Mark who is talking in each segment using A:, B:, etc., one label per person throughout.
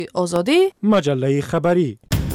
A: آزادی
B: مجله خبری.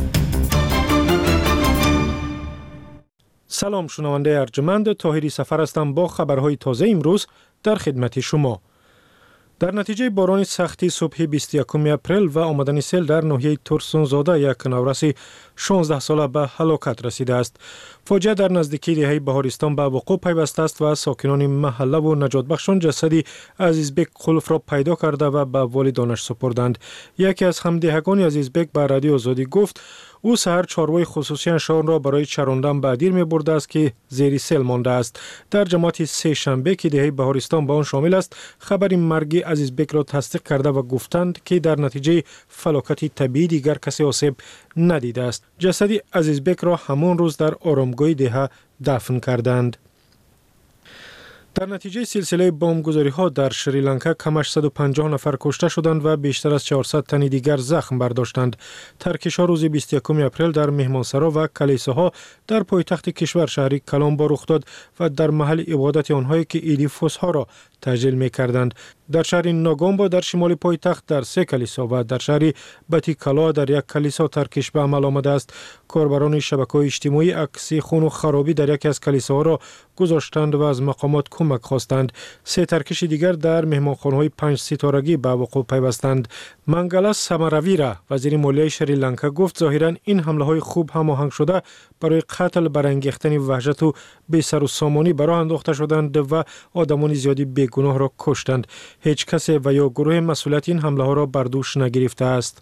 B: سلام شنونده ارجمند، طاهری سفر هستم با خبرهای تازه امروز در خدمت شما. در نتیجه باران سختی صبح 21 اپریل و آمدن سیل در ناحیه ترسونزاده یک نوروس 16 ساله به هلاکت رسیده است. فاجعه در نزدیکی دهه بهارستان به وقوع پیوسته است و ساکنان محله و نجات بخشان جسدی عزیزبک خلف را پیدا کرده و به والدانش سپردند. یکی از همدهگان عزیزبک به رادیو آزادی گفت او سحر چاروای خصوصی شان را برای چراندن به دیر می برده است که زیر سیل مانده است. در جماعت سه شنبه که دهه بهارستان به آن شامل است، خبر مرگ عزیزبک را تصدیق کرده و گفتند که در نتیجه فلاکت طبیعی دیگر کسی آسیب ندیده است. جسد عزیزبک را همان روز در آرامگاه دهه دفن کردند. در نتیجه سلسله بمبگذاری ها در شریلانکا کمش 150 نفر کشته شدند و بیشتر از 400 تن دیگر زخم برداشتند. ترکش ها روز 21 اپریل در مهمانسرا و کلیساها در پایتخت کشور شهری کلامبا رخ داد و در محل عبادت آنهایی که عید فسح را تجلیل می کردند. در شهر ناگامبا در شمال پایتخت در 3 کلیسا و در شهر باتیکالا در یک کلیسا ترکش به عمل آمده است. کاربران شبکه‌های اجتماعی عکس خون و خرابی در یکی از کلیساها را گذاشتند و از مقامات کمک خواستند. 3 ترکش دیگر در مهمانخانه‌های 5 ستارگی به وقوع پیوستند. منگلا ساماراویرا وزیر مالیه شریلانکا گفت ظاهراً این حمله‌های خوب هماهنگ شده برای قتل برانگیختن وحشت و بی‌سر و سامانی به راه انداخته شدند و آدمان زیادی بیگناه را کشتند. هیچ کسی و یا گروه مسئولیت این حمله ها را بر دوش نگرفته است.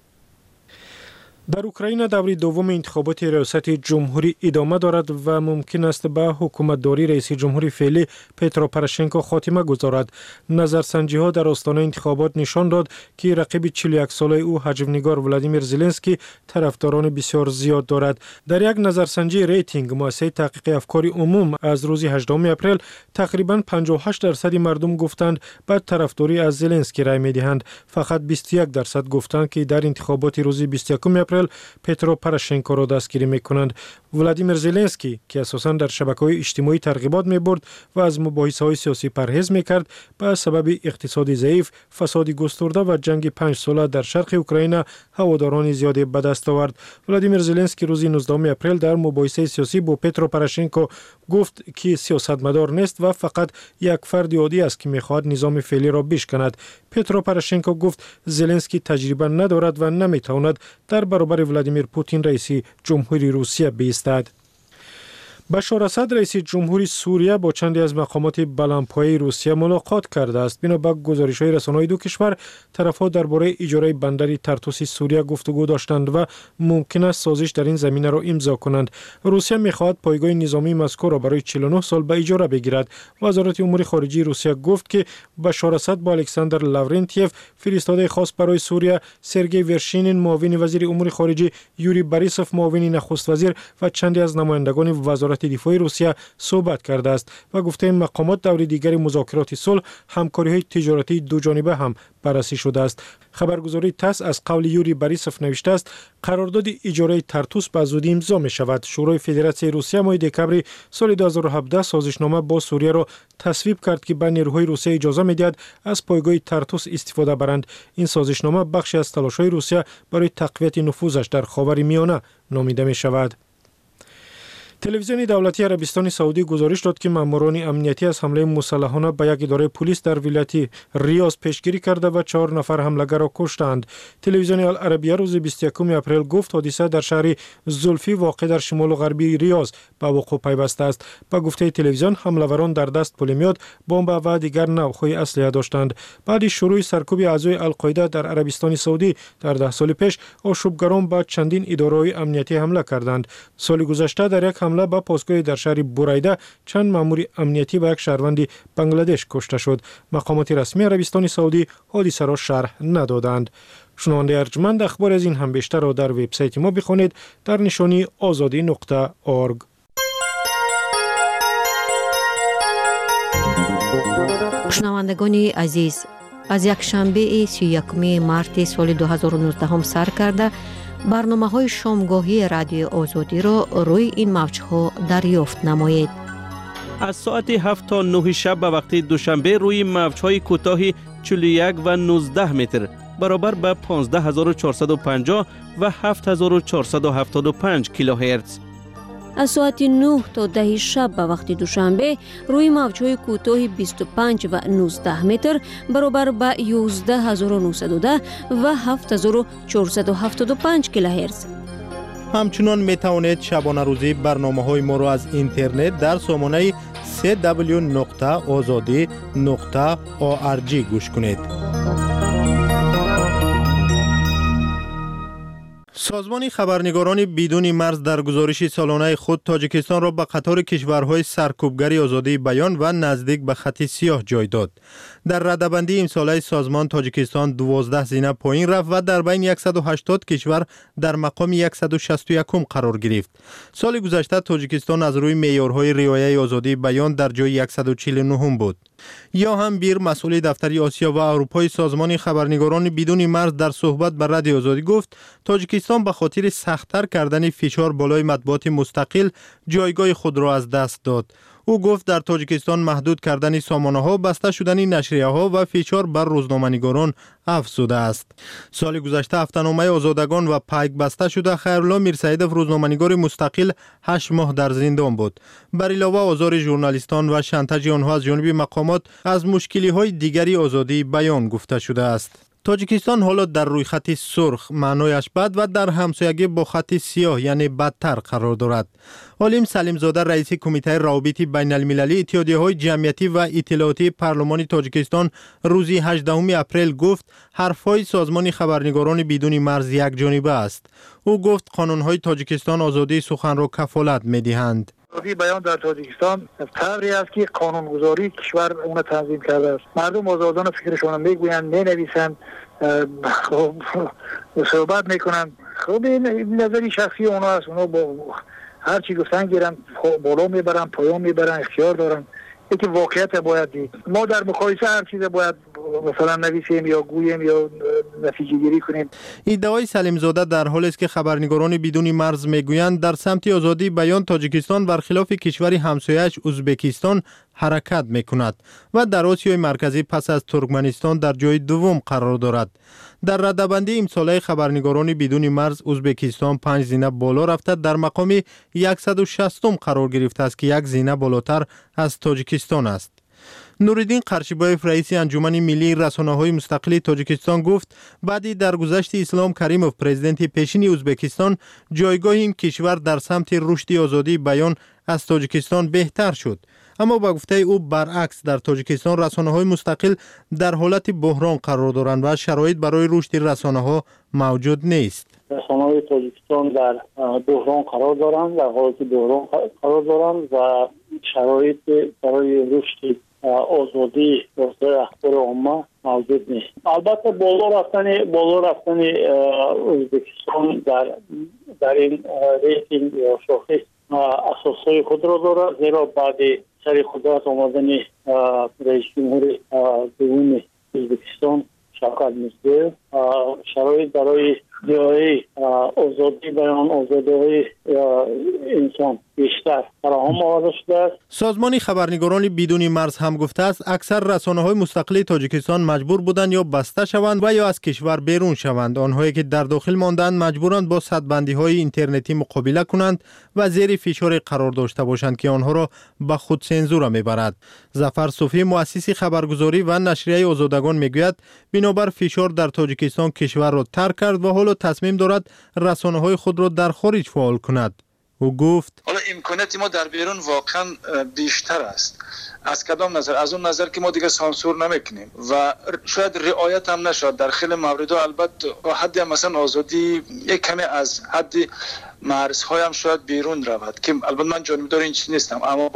B: در اوکراین دور دوم انتخابات ریاست جمهوری ادامه دارد و ممکن است به حکومتداری رئیس جمهور فعلی پترو پروشنکو خاتمه گذارد. نظرسنجی ها در آستانه انتخابات نشان داد که رقیب 41 ساله او حجمنگار ولادیمیر زلنسکی طرفداران بسیار زیاد دارد. در یک نظرسنجی ریتینگ مؤسسه تحقیق افکار عموم از روز 18 اپریل تقریبا 58% مردم گفتند به طرفداری از زلنسکی رای می‌دهند. فقط 21% گفتند که در انتخابات روز 21 اپریل پترو پروشنکو را دستگیری میکنند. ولادیمیر زلنسکی که اساساً در شبکه‌های اجتماعی ترغیبات میبرد و از مباحثه‌های سیاسی پرهیز میکرد، به سبب اقتصادی ضعیف، فساد گسترده و جنگ 5 ساله در شرق اوکراین هواداران زیادی به دست آورد. ولادیمیر زلنسکی روز 19 اپریل در مباحثه سیاسی با پترو پروشنکو گفت که سیاستمدار نیست و فقط یک فرد عادی است که میخواهد نظام فعلی را بشکند. پترو پروشنکو گفت زلنسکی تجربه ندارد و نمیتواند در برابر ولادیمیر پوتین رئیس جمهوری روسیه بایستد. بشار اسد رئیس جمهوری سوریه با چندی از مقامات بلندپایه روسیه ملاقات کرده است. بنا به گزارش‌های رسانه‌های دو کشور، طرف‌ها درباره اجاره بندر ترتوس سوریه گفتگو داشتند و ممکن است سازش در این زمینه را امضا کنند. روسیه می‌خواهد پایگاه نظامی مذکور را برای 49 سال به اجاره بگیرد. وزارت امور خارجه روسیه گفت که بشار اسد با الکساندر لاورنتیف فرستاده خاص برای سوریه، سرگئی ورشینین معاون وزیر امور خارجه، یوری بوریسوف معاون نخست وزیر و چندی از نمایندگان وزارت دفاع روسیه صحبت کرده است و گفته این مقامات دور دیگر مذاکرات صلح، همکاری‌های تجارتی دو جانبه هم بررسی شده است. خبرگزاری تاس از قول یوری بوریسوف نوشته است قرارداد اجاره ترتوس به زودی امضا می شود. شورای فدراسیون روسیه ماه دکبر سال 2017 سازشنامه با سوریه را تصویب کرد که به نیروهای روسیه اجازه می‌دهد از پایگاه ترتوس استفاده برند. این سازشنامه بخشی از تلاش‌های روسیه برای تقویت نفوذش در خاورمیانه نامیده می شود. تلویزیون دولتی عربستان سعودی گزارش داد که ماموران امنیتی از حمله مسلحانه به یک اداره پلیس در ولایت ریاض پیشگیری کرده و 4 نفر حمله‌گر را کشتند. تلویزیون العربیه روز 21 اپریل گفت حادثه در شهر زلفی واقع در شمال غربی ریاض به وقوع پیوسته است. با گفته تلویزیون حمله‌وران در دست پولمیات، بمب و دیگر نوع‌های اسلحه داشتند. بعد شروع سرکوب اعضای القاعده در عربستان سعودی در 10 سال پیش، آشوبگران به چندین اداره‌های امنیتی حمله کردند. سال گذشته در یک حمله به پاسگاه در شهر بوریده چند مأمور امنیتی و یک شهروند بنگلادش کشته شد. مقامات رسمی عربستان سعودی حادثه را شرح ندادند. شنونده ارجمند، اخبار از این هم بیشتر را در وبسایت ما بخوانید در نشانی azadi.org.
C: شنوندگان عزیز، از یک شنبه 31 مارت سال 2019 سر کرده برنامه‌های شامگاهی رادیو آزادی را روی این موج‌ها دریافت نمایید.
D: از ساعت 7 تا 9 شب به وقت دوشنبه روی موج‌های کوتاه 41 و 19 متر برابر به 15450 و 7475 کیلوهرتز.
C: از ساعت 9 تا 10 شب به وقت دوشنبه روی موج‌های کوتاه 25 و 19 متر برابر به 11910 و 7475 کیلوهرتز.
A: همچنان میتوانید شبانه روزی برنامه‌های ما را از اینترنت در سامانه www.azadi.org گوش کنید. سازمان خبرنگاران بدون مرز در گزارش سالانه خود تاجیکستان را به قطار کشورهای سرکوبگر آزادی بیان و نزدیک به خط سیاه جای داد. در رده‌بندی امساله سازمان تاجیکستان 12 زینه پایین رفت و در بین 180 کشور در مقام 161 قرار گرفت. سال گذشته تاجیکستان از روی معیارهای رعایت آزادی بیان در جای 149 بود. یا هم بیر مسئول دفتر آسیا و اروپای سازمان خبرنگاران بدون مرز در صحبت با رادیو آزادی گفت تاجیکستان به خاطر سخت‌تر کردن فشار بالای مطبوعات مستقل جایگاه خود را از دست داد. او گفت در تاجیکستان محدود کردن سامانه‌ها، بسته شدن نشریه‌ها و فشار بر روزنامه‌نگاران افزوده است. سال گذشته هفته‌نامه آزادگان و پیک بسته شده. خیرالله میرسیدوف روزنامه‌نگار مستقل 8 ماه در زندان بود. بر علاوه آزار ژورنالیستان و شانتاژ آنها از جانب مقامات از مشکلی‌های دیگری آزادی بیان گفته شده است. تاجیکستان حالا در روی خط سرخ معنایش بد و در همسایگی با خط سیاه یعنی بدتر قرار دارد. عالم سلیم زاده رئیس کمیته روابط بین المللی اتحادیه‌های جمعیتی و اطلاعاتی پارلمان تاجیکستان روز 18 اپریل گفت حرف‌های سازمان خبرنگاران بدون مرز یک جانبه است. او گفت قانون‌های تاجیکستان آزادی سخن را کفالت می‌دهند.
E: آزادی بیان در تاجیکستان طوری است که قانونگذاری کشور اون تنظیم کرده است. مردم آزادانه فکرشون میگویند، مینویسند، صحبت میکنند. خب این نظری شخصی اونا است. اونا با هر چی گفتن گیرن، بالا میبرن، پایان میبرن، اختیار دارن. یکی واقعیت باید دید. ما در مقایسه هر چیز باید مثلا نویسیم یا گوییم یا نتیجه گیری کنیم.
A: ادعای سلیم زاده در حالی است که خبرنگاران بدون مرز میگویند در سمت آزادی بیان تاجیکستان برخلاف کشور همسایه‌اش ازبکستان حرکت میکند و در آسیای مرکزی پس از ترکمنستان در جای دوم قرار دارد. در رده‌بندی امساله خبرنگاران بدون مرز ازبکستان 5 زینه بالا رفته در مقام 160 قرار گرفته است که یک زینه بالاتر از تاجیکستان است. نورالدین قرچیبایف رئیس انجمن ملی رسانه‌های مستقل تاجیکستان گفت بعدی درگذشت اسلام کریموف پرزیدنت پیشین ازبکستان جایگاه این کشور در سمت رشد آزادی بیان از تاجیکستان بهتر شد. اما با گفته او برعکس در تاجیکستان رسانه‌های مستقل در حالت بحران قرار دارند و شرایط برای رشد رسانه‌ها موجود نیست.
F: رسانه‌های تاجیکستان در بحران قرار دارند، در حالت بحران قرار دارند و شرایط برای رشد آزادی رسانه اخبار عامه موجود نیست. البته بالا رفتن ازبکستان در این ریتینگ یا شاخص اساسهای خود را دارد، زیرا بعد سر قدرت آمدن رئیس جمهور دوم ازبکستان شوکت میرزیویف شرایط برای دیاری آزادی بیان، آزادی انسان بیشتر فراهم آورده شده است.
A: سازمان خبرنگاران بدون مرز هم گفته است اکثر رسانه‌های مستقل تاجیکستان مجبور بودند یا بسته شوند و یا از کشور بیرون شوند. آنهایی که در داخل ماندند مجبورند با سدبندی‌های اینترنتی مقابله کنند و زیر فشار قرار داشته باشند که آنها را به خود سنزور میبرد. ظفر صوفی مؤسس خبرگزاری و نشریه آزادگان میگوید بنابر فشار در تاجیکستان کشور را ترک کرد و حالا تصمیم دارد رسانه‌های خود را در خارج فعال کند. او گفت
E: حالا امکانات ما در بیرون واقعا بیشتر است. از کدام نظر؟ از اون نظر که ما دیگه سانسور نمیکنیم و شاید رعایت هم نشد در خیلی موارد. البته حد مثلا آزادی یک کمی از حد مرزهای هم شاید بیرون رود که البته من جانبدار این چیز نیستم، اما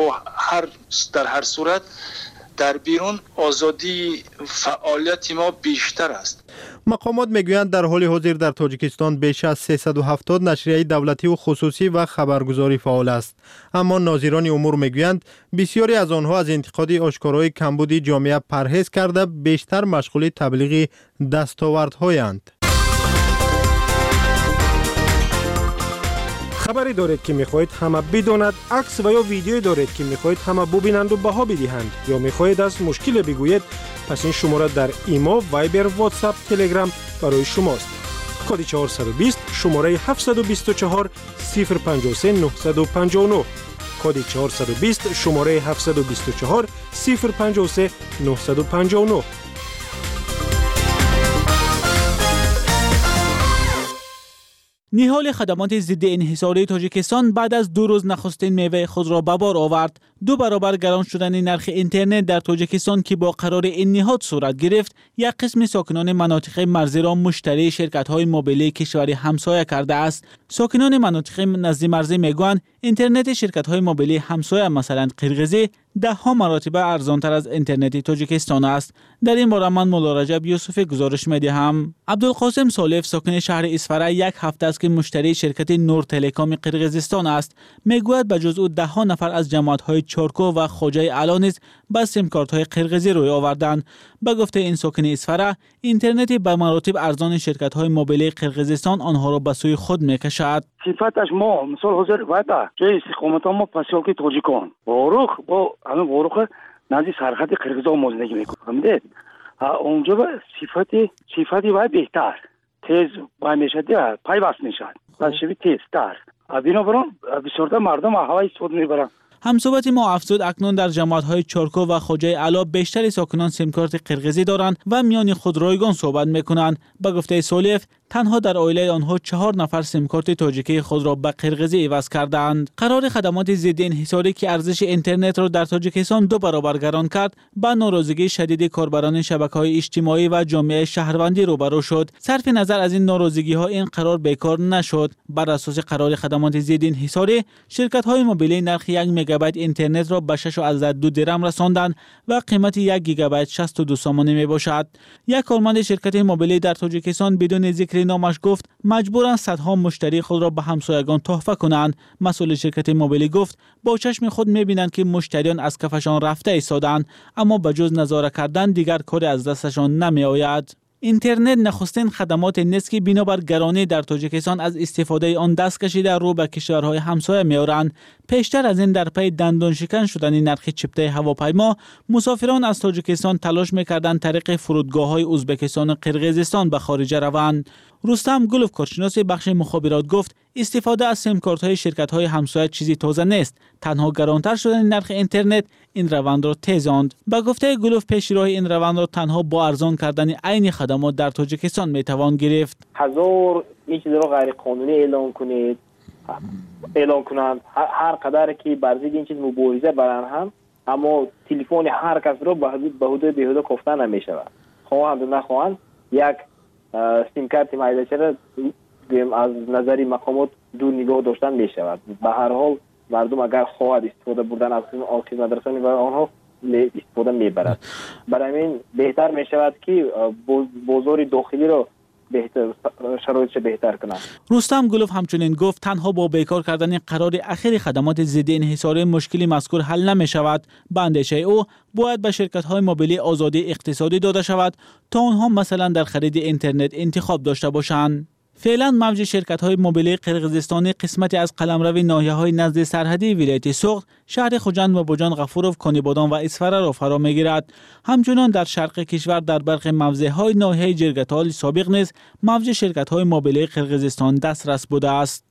E: در هر صورت در بیرون آزادی فعالیت ما بیشتر است.
A: مقامات میگویند در حال حاضر در تاجیکستان بیش از 370 نشریه دولتی و خصوصی و خبرگزاری فعال است. اما ناظران امور میگویند بسیاری از آنها از انتقاد آشکارای کمبود جامعه پرهیز کرده بیشتر مشغول تبلیغ دستاوردهایند.
B: خبری دارید که میخواهید همه بداند، عکس و یا ویدیویی دارید که میخواهید همه ببینند و بها بدهند، یا میخواهید از مشکل بگویید، پس این شماره در ایما، وایبر، واتساپ، تلگرام برای شماست. کد 420 شماره 724 053 959. کد 420 شماره 724 053 959.
G: نهال خدمات ضد انحصاری تاجیکستان بعد از 2 روز نخستین میوه خود را به بار آورد. 2 برابر گران شدن نرخ اینترنت در تاجیکستان که با قرار این نهاد صورت گرفت، یک قسم ساکنان مناطق مرزی را مشتری شرکت‌های موبیلی کشور همسایه کرده است. ساکنان مناطق نزدیک مرزی میگویند اینترنت شرکت‌های موبیلی همسایه مثلا قرقیزی 10 مراتب ارزانتر از اینترنت تاجیکستان است. در این باره من مولا رجب یوسف گزارش می‌دهم. عبدالقاسم سالف ساکن شهر اسفره یک هفته است که مشتری شرکت نور تلکام قرقیزستان است. میگوید به جز او 10 نفر از جماعت‌های چارکو و خوجه علا نیز با سیم کارت‌های قرقیزی روی آوردند. به گفته این ساکن اسفره، اینترنت به مراتب ارزان شرکت‌های موبیلی قرقیزستان آنها را به سوی خود می‌کشد.
H: صفتش ما مثال حاضر وقتا جای استقامت ما پاسیاکی تاجیکان با همین بوروخ نزدیک سرحد قرقیزستان ما زندگی می‌کنیم. اونجا به صفتی باید بهتر تیز باید میشد پیوست میشد و شوی تیزتر. بنابراین بسیار مردم هوای استفاده میبرن.
G: همصحبت ما افزود اکنون در جماعت‌های چارکو و خوجه علا بیشتر ساکنان سیم کارت قرقیزی دارند و میان خود رایگان صحبت میکنند. به گفته سولف، تنها در عائله آنها 4 نفر سیم کارت تاجیکی خود را به قرقیزی عوض کردند. قرار خدمات ضد انحصاری که ارزش اینترنت را در تاجیکستان 2 برابر گران کرد، با ناراضگی شدید کاربران شبکه‌های اجتماعی و جامعه شهروندی روبرو شد. صرف نظر از این ناراضگی‌ها این قرار بیکار نشد. بر اساس قرار خدمات ضد انحصاری، شرکت‌های موبیلی نرخ 1 مگابایت اینترنت را به 6.2 درم رساندند و قیمت 1 گیگابایت 62 سامانه میباشد. یک کارمند شرکت موبیلی در تاجیکستان بدون ذکر نامش گفت مجبورند صدها مشتری خود را به همسایگان تحفه کنند. مسئول شرکت موبیلی گفت با چشم خود میبینند که مشتریان از کفشان رفته ایستادند، اما به جز نظاره کردن دیگر کاری از دستشان نمیآید. اینترنت نخستین خدمات نیست که بنابر گرانی در تاجیکستان از استفاده آن دست کشیده رو به کشورهای همسایه میآورند. پیشتر از این در پی دندان شکن شدن نرخ چپته هواپیما، مسافران از تاجیکستان تلاش میکردند طریق فرودگاه‌های ازبکستان و قرقیزستان به خارج روند. رستم گلوف کارشناس بخش مخابرات گفت استفاده از سیم کارت‌های شرکت‌های همسایه چیزی تازه نیست. تنها گرانتر شدن نرخ اینترنت این روند را تیزاند. با گفته گلوف پیش راه این روند را تنها با ارزان کردن عین خدمات در تاجیکستان میتوان گرفت.
I: هزار این چیز را غیر قانونی اعلان کنند هر قدر که بر ضد این چیز مبارزه برن هم، اما تلفن هر کس را به حدود بیهوده گفته نمی‌شود. خواهند و نخواهند یک سیم کارت مایلچه را از نظری مقامات دور نگاه داشتن می شود. به هر حال مردم اگر خواهد استفاده بردن از خدمات رسانی برای آنها استفاده می برد. برای این بهتر می شود که بازار داخلی را شرایطش بهتر کنند.
G: رستم گلوف همچنین گفت تنها با بیکار کردن قرار اخیر خدمات ضد انحصاری مشکلی مذکور حل نمی شود. به اندیشه او باید به شرکت‌های موبیلی آزادی اقتصادی داده شود تا آنها مثلا در خرید اینترنت انتخاب داشته باشند. فعلا موج شرکت‌های موبیلی قرقیزستانی قسمتی از قلمرو ناحیه‌های نزد سرحدی ولایت سوغد، شهر خوجند و بوجان غفورov، کانیبادان و اسفره را فرا می‌گیرد. همچنین در شرق کشور در برخی موضع‌های ناحیه جرگتال سابق نیز موج شرکت‌های موبیلی قرقیزستان دسترس بوده است.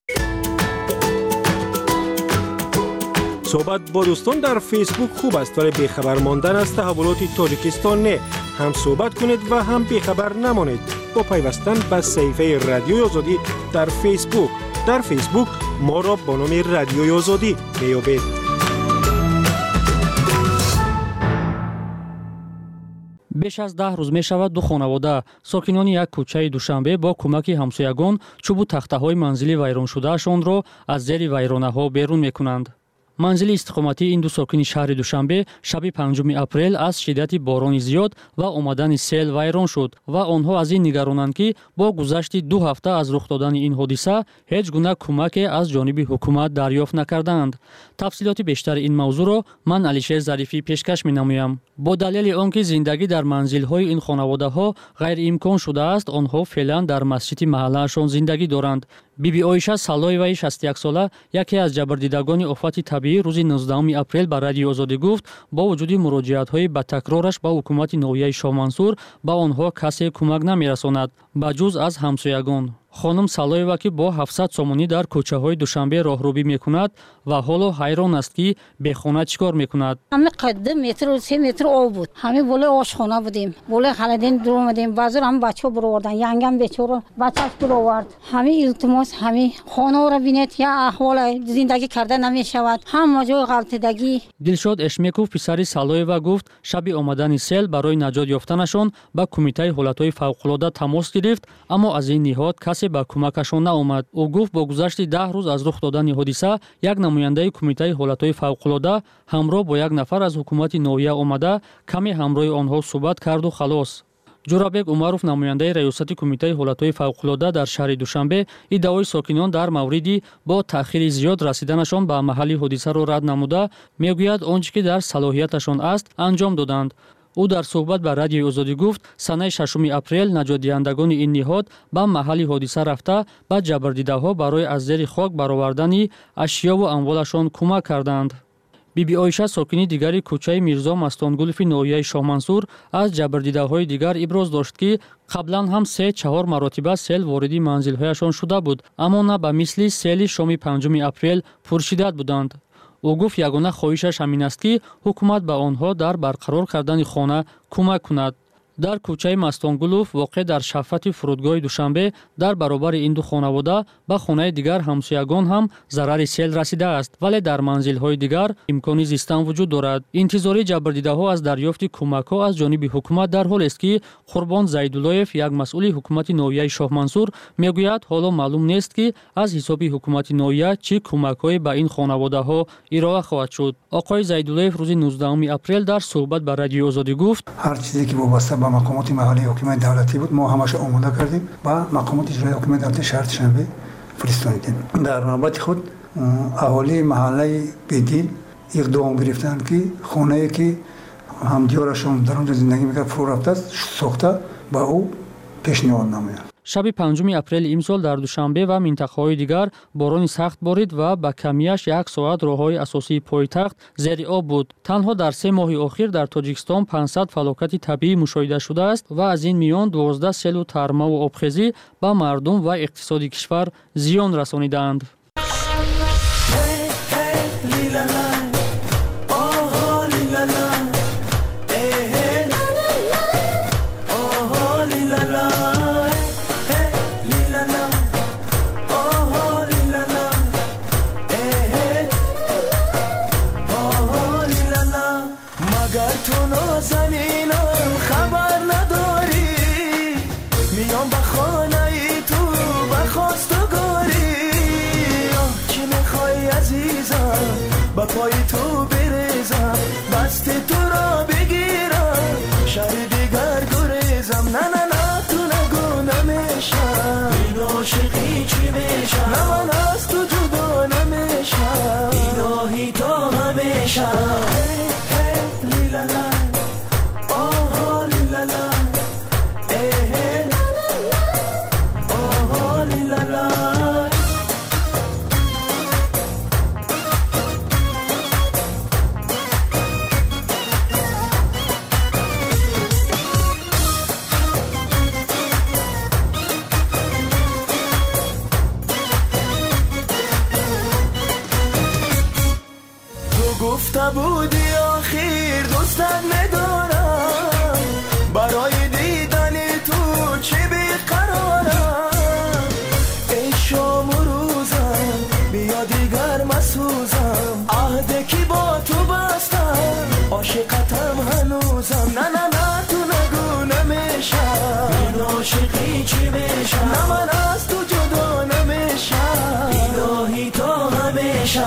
B: صحبت با دوستان در فیسبوک خوب است، ولی بیخبر ماندن از تحولات تاجیکستان نه. هم صحبت کنید و هم بیخبر نمانید با پیوستن به صفحه رادیوی آزادی در فیسبوک. در فیسبوک ما را با نام رادیوی آزادی میابید.
J: بیش از 10 روز می شود دو خانواده ساکنان یک کوچه دوشنبه با کمک همسایگان چوب و تخته‌های منزلی ویران شدهشان را از زیر ویرانه‌ها بیرون می‌کنند. منزل استقامتی این دو ساکن شهر دوشنبه شب 5 اپریل از شدت باران زیاد و آمدن سیل ویران شد و آنها از این نگرانند که با گذشت 2 هفته از رخ دادن این حادثه هیچ گونه کمک از جانب حکومت دریافت نکردند. تفصیلات بیشتر این موضوع را من علیشیر ظریفی پیشکش می‌نمایم. با دلیل آنکه زندگی در منزل‌های این خانواده‌ها غیر امکان شده است، آنها فعلا در مسجد محله‌شان زندگی دارند. биби Ойша Салоеваи 61 сола, яке аз ҷабрдидагони офати табиӣ рӯзи 19 апрел ба Радиои Озодӣ гуфт, бо вуҷуди муроҷиатҳои ба такрораш ба ҳукумати ноҳияи Шоҳмансур ба онҳо касе кӯмак намерасонад, ба ҷуз аз ҳамсоягон. خانم سالایوا که با 700 سومونی در کوچه‌های دوشنبه راهروی میکند و حالا حیران است که به خانه چیکار میکند.
K: همه قد متر و 3 متر آب بود. همه بالای آشخانه بودیم. بالای خالدین دور اومدیم. بازار هم بچه‌ها برآوردن. یانگم بچه‌ها بچه‌اش برآورد. همه التماس همه خانه را بینید یا احوال زندگی کرده نمیشود. هم جای غلطیدگی.
J: دلشاد اشمیکوف پسری سالایوا گفت شب آمدن سیل برای نجات یافتنشان با کمیته حالت‌های فوق‌العاده تماس گرفت، اما از این نهاد ба кӯмакашон наомад. ӯ гуфт бо гузашти 10 рӯз аз рух додани ҳодиса як намояндаи кумитаи ҳолатҳои фавқулода ҳамроҳ бо як нафар аз ҳукумати ноҳия омада каме ҳамроҳи онҳо суҳбат карду халос. ҷурабек Умаров намояндаи раёсати кумитаи ҳолатҳои фавқулода дар шаҳри Душанбе иддаои сокинон дар мавриди бо таъхири зиёд расиданашон ба маҳалли ҳодисаро рад намуда мегӯяд онче ки дар салоҳияташон аст анҷом доданд. ӯ дар суҳбат ба Радиои Озодӣ гуфт санаи 6 апрел наҷотдиҳандагони ин ниҳод ба маҳалли ҳодиса рафта ба ҷабрдидаҳо барои аз зери хок баровардани ашёву амволашон кӯмак карданд. биби Ойша сокини дигари кӯчаи Мирзо Мастонгулови ноҳияи Шоҳмансур аз ҷабрдидаҳои дигар иброз дошт ки қаблан ҳам 3-4 маротиба сел вориди манзилҳояшон шуда буд, аммо на ба мисли сели шоми 5 апрел пуршиддат буданд. ӯ гуфт ягона хоҳишаш ҳамин аст ки ҳукумат ба онҳо дар барқарор кардани хона кӯмак кунад. дар кӯчаи Мастонгулов воқеъ дар шафати фурудгоҳи Душанбе дар баробари ин ду хонавода ба хонаи дигар ҳамсоягон ҳам зарари сел расидааст, вале дар манзилҳои дигар имкони зистан вуҷуд дорад. интизори ҷабрдидаҳо аз дарёфти кӯмакҳо аз ҷониби ҳукумат дар ҳолест ки Қурбон Зайдуллоев, як масъули ҳукумати ноҳияи Шоҳмансур, мегӯяд ҳоло маълум нест ки аз ҳисоби ҳукумати ноҳия чӣ кӯмакҳое ба ин хонаводаҳо ироа хоҳад шуд. оқои Зайдуллоев рӯзи 19 апрел дар суҳбат ба Радиои Озодӣ гуфт
L: ҳар чизе ки вобаста ба мақомоти маҳаллии ҳокимияти давлатӣ буд мо ҳамаша омода кардем ба мақомоти иҷроии ҳокимияти давлати шаҳри Душанбе фиристонидем. дар навбати худ аҳолии маҳаллаи Бедил иқдом гирифтанд ки хонае ки ҳамдиёрашон дар онҷо зиндагӣ мекард фурӯ рафтааст сохта ба ӯ пешниҳод намоянд. шаби 5 апрели имсол дар Душанбе ва минтақаҳои дигар борони сахт борид ва ба камияш 1 соат роҳҳои асосии пойтахт зери об буд. танҳо дар 3 моҳи охир дар Тоҷикистон 500 фалокати табиӣ мушоҳида шудааст ва аз ин миён 12 селу тармаву обхезӣ ба мардум ва иқтисоди кишвар зиён расонидаанд.
M: با پای تو بریزم دست تو را بگیرم شهر دیگر گریزم نه نه نه تو نگو نمیشم این عاشقی چی میشم نه من از تو جدا نمیشم الهی تا همیشم لیلالا آها لیلالا آها لیلالا گفته بودی آخر دوستت میدارم برای دیدن تو چه بیقرارم ای شام و روزم بیا دیگر مسوزم عهده کی با تو بستم عاشقتم هنوزم نه نه نه تو نگو نمیشم این عاشقی چی میشم نه من از تو جدا نمیشم الهی تا همیشه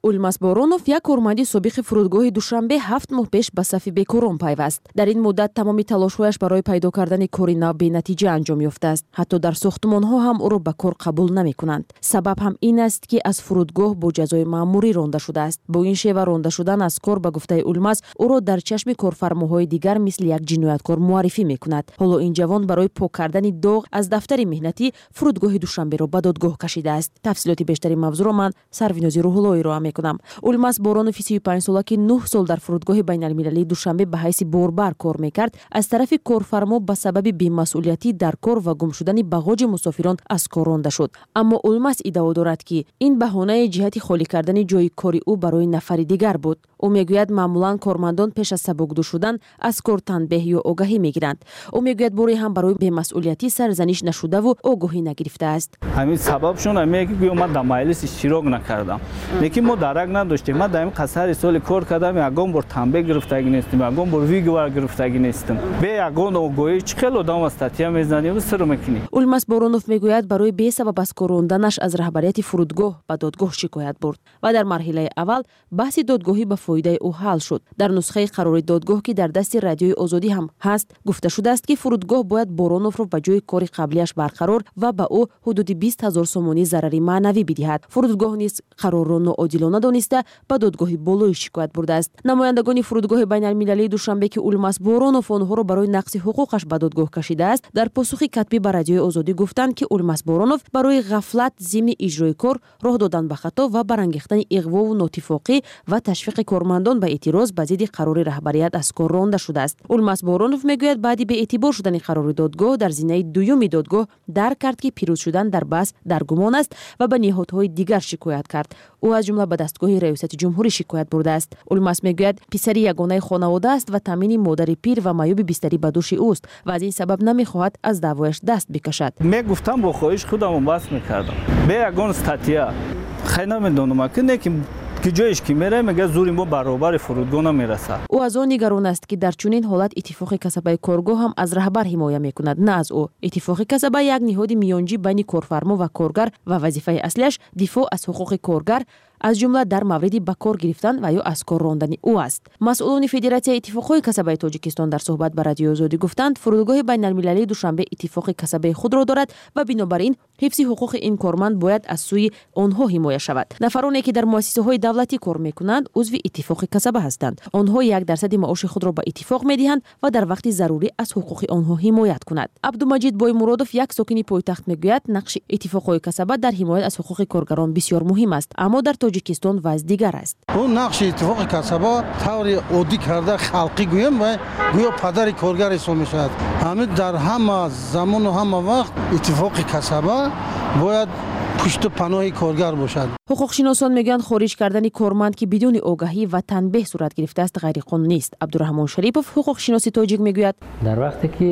N: улмас боронов як корманди собиқи фурудгоҳи душанбе 7 моҳ пеш ба сафи бекорон пайваст. дар ин муддат тамоми талошҳояш барои пайдо кардани кори нав бенатиҷа анҷом ёфтааст. ҳатто дар сохтмонҳо ҳам ӯро ба кор қабул намекунанд. сабаб ҳам ин аст ки аз фурудгоҳ бо ҷазои маъмурӣ ронда шудааст. бо ин шева ронда шудан аз кор ба гуфтаи улмас ӯро дар чашми корфармоҳои дигар мисли як ҷинояткор муаррифӣ мекунад. ҳоло ин ҷавон барои пок кардани доғ аз дафтари меҳнатӣ фурудгоҳи душанберо ба додгоҳ кашидааст. тафсилоти бештари мавзӯъро ман Сарвинози Рӯҳуллоҳ ироа мекунам. улмас боронов 35 сола ки 9 сол дар фурудгоҳи байналмилалии душанбе ба ҳайси борбар кор мекард, аз тарафи корфармо ба сабаби бемасъулиятӣ дар кор ва гум шудани бағоҷи мусофирон аз кор ронда шуд. аммо улмас иддао дорад ки ин баҳонаи ҷиҳати холӣ кардани ҷои кори ӯ барои нафари дигар буд. ӯ мегӯяд маъмулан кормандон пеш аз сабукдӯ шудан аз кор танбеҳ ё огаҳӣ мегиранд. ӯ мегӯяд боре ҳам барои бемасъулиятӣ сарзаниш нашудаву огоҳӣ нагирифтааст.
O: ҳамин сабабшон ҳамее ки гӯё ман дар маҷлис иштирок накардам, лекин мо дарак надоштем. ман дар ин қасари соли кор кардам, ягон бор танбеҳ гирифтагӣ нестем, ягон бор виговар гирифтагӣ нестем. бе ягон огоҳӣ чӣ хел одамро статья мезанӣ ва сир мекунӣ. улмас
N: боронов мегӯяд барои бесабаб аз кор ронданаш аз раҳбарияти фурудгоҳ ба додгоҳ шикоят бурд ва дар марҳилаи аввал баҳси додгоҳӣ ба фоидаи ӯ ҳал шуд. дар нусхаи қарори додгоҳ ки дар дасти радиои озодӣ ҳам ҳаст, гуфта шудааст ки фурудгоҳ бояд бороновро ба ҷои кори қаблияш барқарор ва ба ӯ ҳудуди 20 000 сомонӣ зарари маънавӣ бидиҳад. фурудгоҳ низ қарорро ноодилона дониста ба додгоҳи болоӣ шикоят бурдааст. намояндагони фурудгоҳи байналмилалии душанбе ки улмас боронов онҳоро барои нақси ҳуқуқаш ба додгоҳ кашидааст, дар посухи катбӣ ба радиои озодӣ гуфтанд ки улмас боронов барои ғафлат зимни иҷрои кор, роҳ додан ба хато ва барангехтани иғвову нотифоқӣ ва ташвиқи кормандон ба эътироз ба зидди қарори раҳбарият аз кор ронда шудааст. улмас боронов мегӯяд баъди беэътибор шудани қарори додгоҳ дар зинаи дуюми додгоҳ дарк кард ки пирӯз шудан дар баҳс дар гумон аст ва ба ниҳодҳои дигар шикоят кард. ӯ аз ҷумла ба дастгоҳи раёсати ҷумҳурӣ шикоят бурдааст. улмас мегӯяд писари ягонаи хонавода аст ва таъмини модари пир ва маёби бистарӣ ба дӯши ӯст ва аз ин сабаб намехоҳад аз даъвояш даст бикашад.
O: мегуфтам бо хоҳиш худамро баст мекардам бе ягон статья. хай намедонам акне ки ҷоеш ки мераем мега зури мо баробари фурудгоҳ намерасад.
N: ӯ аз он нигарон аст ки дар чунин ҳолат иттифоқи касабаи коргоҳ ҳам аз раҳбар ҳимоя мекунад, на аз ӯ. иттифоқи касаба як ниҳоди миёнҷӣ байни корфармо ва коргар ва вазифаи аслиаш дифоъ аз ҳуқуқи коргар аз ҷумла дар мавриди ба кор гирифтан ва ё аз кор рондани ӯ аст. масъулони Федератсияи иттифоқҳои касабаи Тоҷикистон дар суҳбат ба радиои Озодӣ гуфтанд, фурудгоҳи байналмилалии Душанбе иттифоқи касабаи худро дорад ва бинобар ин ҳифзи ҳуқуқи ин корманд бояд аз сӯи онҳо ҳимоя шавад. нафароне ки дар муассисаҳои давлатӣ кор мекунанд, узви иттифоқи касаба ҳастанд. онҳо 1% маоши худро ба иттифоқ медиҳанд ва дар вақти зарурӣ аз ҳуқуқи онҳо ҳимоят кунад. Абдумаҷид Боймуродов, як сокини пойтахт, мегӯяд нақши иттифоқҳои касаба дар ҳимоят аз ҳуқуқи коргарон бисёр муҳим аст, аммо дар Тоҷикистон вазъ дигар аст.
P: اون نقش اتفاق کسبا طور عادی کرده خلقی گویم و گویا پدر کارگر حساب میشود. همه در همه زمان و همه وقت اتفاق کسبا باید پشت پناه کارگر باشد.
N: ҳуқуқшиносон мегӯянд خارج кардани корманд ки бидуни огаҳӣ ва танбеҳ сурат гирифтааст ғайриқонунӣ аст. Абдураҳмон Шарипов, ҳуқуқшиноси тоҷик, мегӯяд
Q: дар вақте ки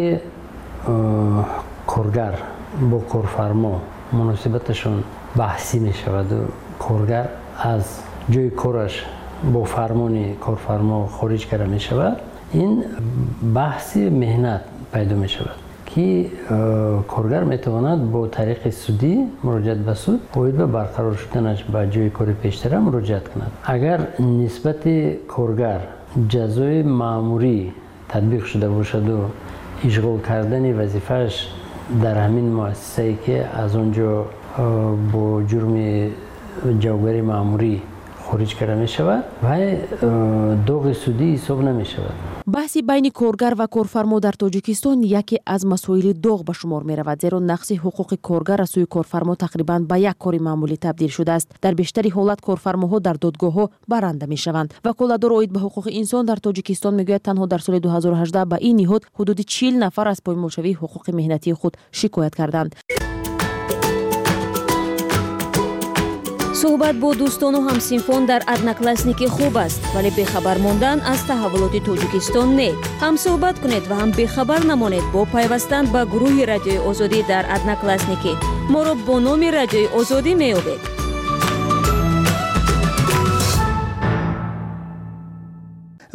Q: коргар бо корфармо муносибаташон баҳсӣ мешаваду коргар аз ҷои кораш бо фармони корфармо хориҷ карда мешавад, ин баҳси меҳнат пайдо мешавад ки коргар метавонад бо тариқи судӣ муроҷиат ба суд оид ба барқарор шуданаш ба ҷои кори пештара муроҷиат кунад. агар нисбати коргар ҷазои маъмурӣ татбиқ шуда бошаду ишғол кардани вазифааш дар ҳамин муассисае ки аз он ҷо бо ҷурми ҷавобгарии маъмурӣ хориҷ карда мешавад, вай доғи судӣ ҳисоб намешавад.
N: баҳси байни коргар ва корфармо дар Тоҷикистон яке аз масоили доғ ба шумор меравад, зеро нақси ҳуқуқи коргар аз сӯи корфармо тақрибан ба як кори маъмулӣ табдил шудааст. дар бештари ҳолат корфармоҳо дар додгоҳҳо баранда мешаванд. ваколадор оид ба ҳуқуқи инсон дар Тоҷикистон мегӯяд танҳо дар соли 2018 ба ин ниҳод ҳудуди 40 нафар аз поймолшавии ҳуқуқи меҳнатии худ шикоят карданд. суҳбат бо дӯстону ҳамсинфон дар одноклассники хуб аст, вале бехабар мондан аз таҳввулоти Тоҷикистон не. ҳам суҳбат кунед ва ҳам бехабар намонед бо пайвастан ба гурӯҳи Радиои Озодӣ дар одноклассники. моро бо номи Радиои Озодӣ меёбед.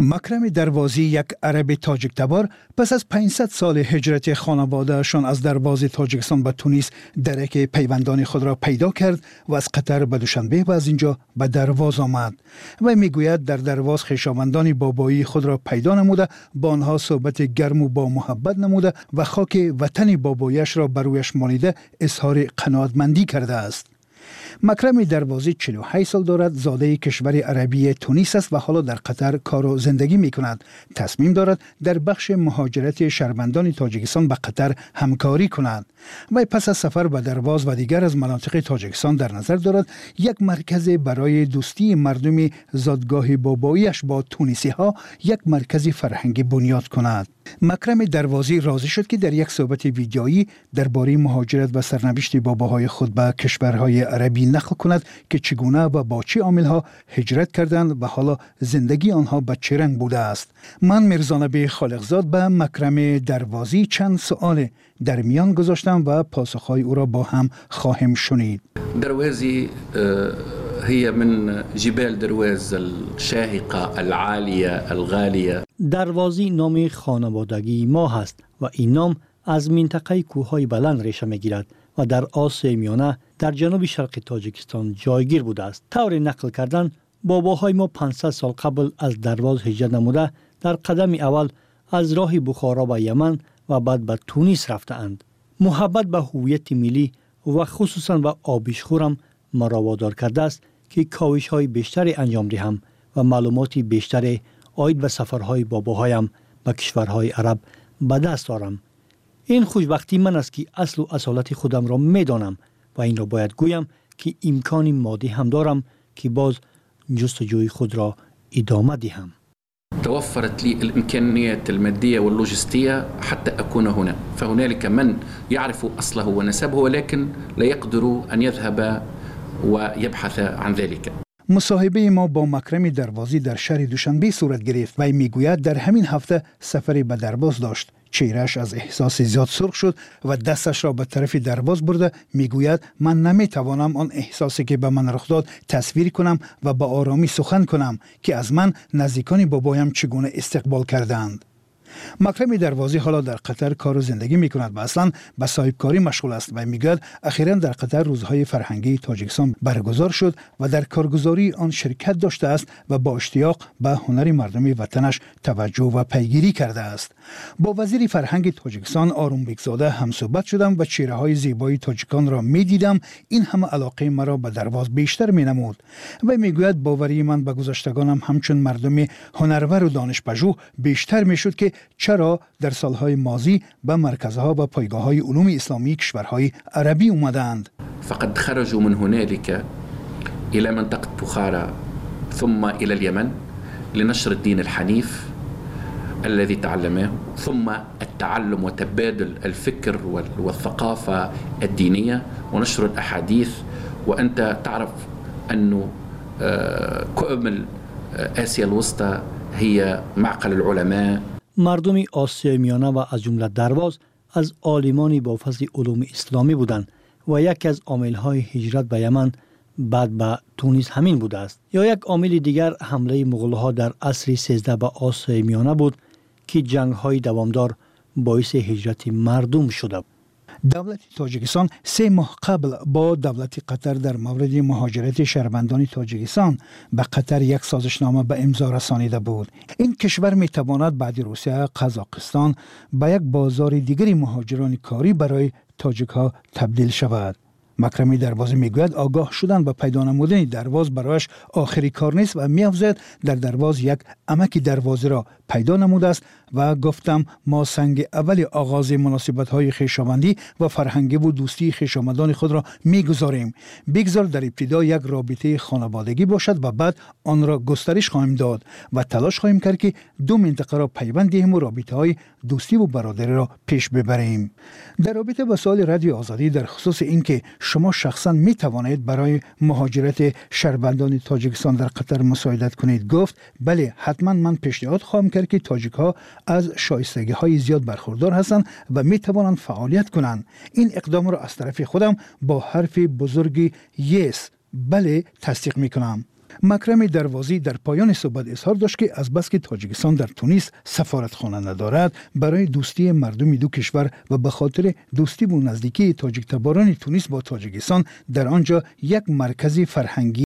R: مکرم دروازی یک عرب تاجیک تبار پس از 500 سال هجرت خانوادهشان از درواز تاجیکستان به تونس درک پیوندان خود را پیدا کرد و از قطر به دوشنبه و از اینجا به درواز آمد و میگوید در درواز خویشاوندان بابایی خود را پیدا نموده، با آنها صحبت گرم و با محبت نموده و خاک وطن بابایش را بر رویش مالیده اظهار قناعتمندی کرده است. مکرم دروازی 48 سال دارد، زاده کشور عربی تونس است و حالا در قطر کار و زندگی می کند. تصمیم دارد در بخش مهاجرت شهروندان تاجیکستان به قطر همکاری کند و پس از سفر به درواز و دیگر از مناطق تاجیکستان در نظر دارد یک مرکز برای دوستی مردم زادگاه باباییش با تونسی ها، یک مرکز فرهنگی بنیاد کند. مکرم دروازی راضی شد که در یک صحبت ویدیویی درباره مهاجرت و سرنوشت باباهای خود به کشورهای عربی نقل کند که چگونه و با چه عاملها هجرت کردند و حالا زندگی آنها به چه رنگ بوده است. من میرزانبی خالقزاد به مکرم دروازی چند سوال در میان گذاشتم و پاسخهای او را با هم خواهیم شنید.
S: دروازی هي من جبال درواز الشاهقة العالية الغالية.
T: دروازی نام خانوادگی ما هست و این نام از منطقه کوههای بلند ریشه میگیرد و در آسیای میانه در جنوب شرق تاجیکستان جایگیر بوده است. طور نقل کردن باباهای ما 500 سال قبل از درواز هجرت نموده در قدم اول از راه بخارا به یمن و بعد به تونس رفتند. محبت به هویت ملی و خصوصا به آبیشخورم مرا وادار کرده است که کاوش های بیشتری انجام دهم و معلوماتی بیشتری عاید به سفرهای باباهایم به کشورهای عرب به دست آورم. این خوشبختی من است که اصل و اصالت خودم را میدانم و این را باید گویم که امکان مادی هم دارم که باز جستجوی خود را ادامه دهم.
S: توفرت لي الإمكانيات المادية واللوجستية حتى أكون هنا، فهنالك من يعرف أصله ونسبه ولكن لا يقدر أن يذهب ويبحث عن ذلك.
R: مصاحبه ما با مکرم دروازی در شهر دوشنبه صورت گرفت و میگوید در همین هفته سفری به درواز داشت. چهرهش از احساس زیاد سرخ شد و دستش را به طرف درواز برده میگوید من نمیتوانم آن احساسی که به من رخ داد تصویر کنم و با آرامی سخن کنم که از من نزدیکان بابایم چگونه استقبال کردند. مکرم دروازی حالا در قطر کار و زندگی می کند و اصلا به صاحبکاری مشغول است و میگوید اخیراً در قطر روزهای فرهنگی تاجیکستان برگزار شد و در کارگزاری آن شرکت داشته است و با اشتیاق به هنر مردم وطنش توجه و پیگیری کرده است. با وزیر فرهنگ تاجیکستان آرومبک زاده هم صحبت شدم و چهره‌های زیبای تاجیکان را می دیدم. این همه علاقه مرا به درواز بیشتر می نمود و میگوید باوری من به گذشتگانم همچون مردم هنرور و دانشپژوه بیشتر می شد که چرا در سالهای ماضی به مرکزها و پایگاه‌های علوم اسلامی کشورهای عربی اومدند.
S: فقد خرجوا من هنالك إلى منطقة بخارى ثم إلى اليمن لنشر الدين الحنيف الذي تعلمه ثم التعلم وتبادل الفكر والثقافة الدينية ونشر الأحاديث. وأنت تعرف أنه كأمل آسيا الوسطى هي معقل العلماء.
T: مردم آسیای میانه و از جمله درواز از عالمان با فضل علوم اسلامی بودند و یکی از عامل‌های هجرت به یمن بعد به تونس همین بوده است. یا یک عامل دیگر حمله مغول‌ها در عصر 13 به آسیای میانه بود که جنگ‌های دوامدار باعث هجرت مردم شده.
R: دولت تاجیکستان 3 ماه قبل با دولت قطر در مورد مهاجرت شهروندان تاجیکستان به قطر یک سازشنامه به امضا رسانیده بود. این کشور میتواند بعد روسیه، قزاقستان به یک بازار دیگری مهاجران کاری برای تاجیک ها تبدیل شود. مکرم دروازی میگوید آگاه شدن به پیدا نمودن درواز برایش آخری کار نیست و می‌افزاید در درواز یک عمک دروازی را پیدا نموده است و گفتم ما سنگ اول آغاز مناسبت‌های خویشاوندی و فرهنگی و دوستی خویشاوندان خود را می‌گذاریم. بگذار در ابتدا یک رابطه خانوادگی باشد و بعد آن را گسترش خواهیم داد و تلاش خواهیم کرد که دو منطقه را پیوند دهیم و رابطه‌های دوستی و برادری را پیش ببریم. در رابطه با سوال رادیو آزادی در خصوص اینکه شما شخصا می توانید برای مهاجرت شهروندان تاجیکستان در قطر مساعدت کنید گفت بله حتما من پیشنهاد خواهم کرد که تاجیک ها از شایستگی های زیاد برخوردار هستند و می توانند فعالیت کنند. این اقدام را از طرف خودم با حرف بزرگی یس بله تصدیق می کنم. مکرم دروازی در پایان صحبت اظهار داشت که از بس که تاجیکستان در تونس سفارتخانه ندارد، برای دوستی مردم دو کشور و به خاطر دوستی و نزدیکی تاجیک تباران تونس با تاجیکستان در آنجا یک مرکز فرهنگی